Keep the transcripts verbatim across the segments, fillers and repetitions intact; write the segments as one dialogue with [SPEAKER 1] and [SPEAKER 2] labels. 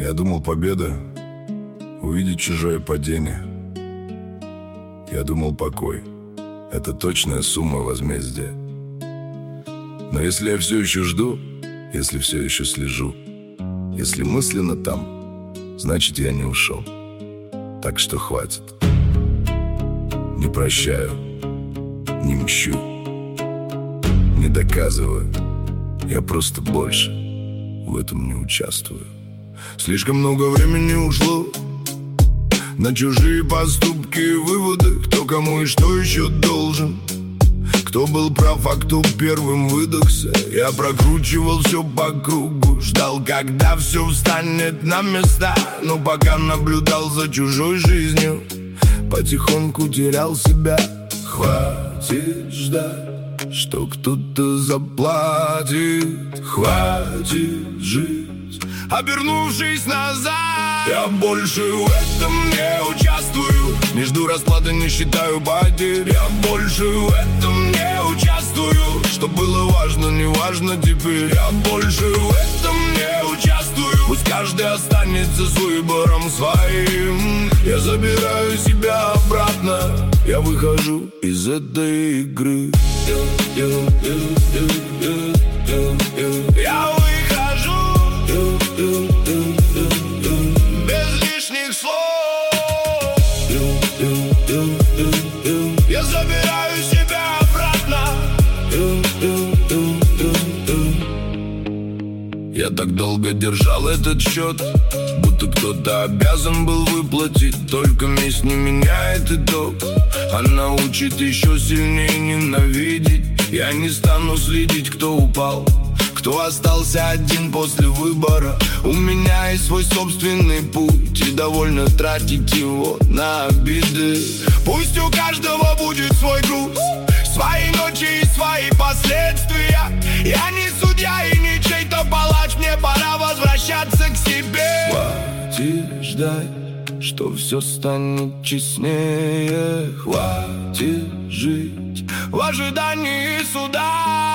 [SPEAKER 1] Я думал, победа — увидеть чужое падение. Я думал, покой — это точная сумма возмездия. Но если я все еще жду, если все еще слежу, если мысленно там, значит, я не ушел. Так что хватит. Не прощаю, не мщу, не доказываю. Я просто больше в этом не участвую. Слишком много времени ушло на чужие поступки и выводы. Кто кому и что еще должен, кто был прав, а кто первым выдохся. Я прокручивал все по кругу, ждал, когда все встанет на места. Но пока наблюдал за чужой жизнью, потихоньку терял себя. Хватит ждать, что кто-то заплатит. Хватит жить, обернувшись назад. Я больше в этом не участвую, не жду расплаты, не считаю потерь. Я больше в этом не участвую, что было важно, не важно теперь. Я больше в этом не участвую, пусть каждый останется с выбором своим. Я забираю себя обратно, я выхожу из этой игры. Я выхожу без лишних слов. Я забираю себя обратно. Я так долго держал этот счет, будто кто-то обязан был выплатить. Только месть не меняет итог, она учит еще сильнее ненавидеть. Я не стану следить, кто упал, кто остался один после выбора. У меня есть свой собственный путь, и довольно тратить его на обиды. Пусть у каждого будет свой груз, свои ночи и свои последствия. Я не судья и не чей-то палач, мне пора возвращаться к себе. Хватит ждать, что все станет честнее. Хватит жить в ожидании суда.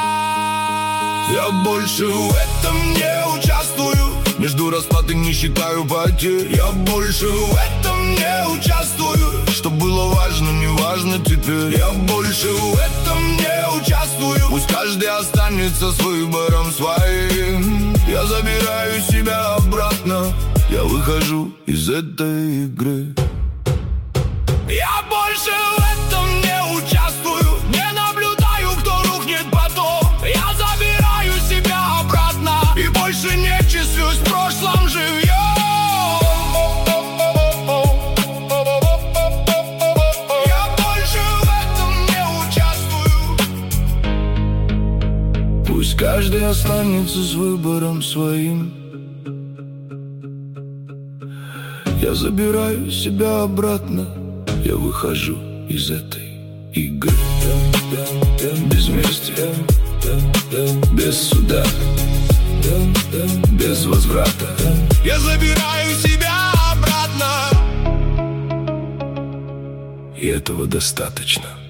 [SPEAKER 1] Я больше в этом не участвую, не жду расплаты, не считаю потерь. Я больше в этом не участвую, что было важно, не важно теперь. Я больше в этом не участвую, пусть каждый останется с выбором своим. Я забираю себя обратно, я выхожу из этой игры. Я больше в этом не участвую, не наблюдаю, кто рухнет потом. Я забираю себя обратно и больше не числюсь в прошлом живьем. Я больше в этом не участвую, пусть каждый останется с выбором своим. Я забираю себя обратно, я выхожу из этой игры. Без мести, без суда, без возврата. Я забираю себя обратно, и этого достаточно.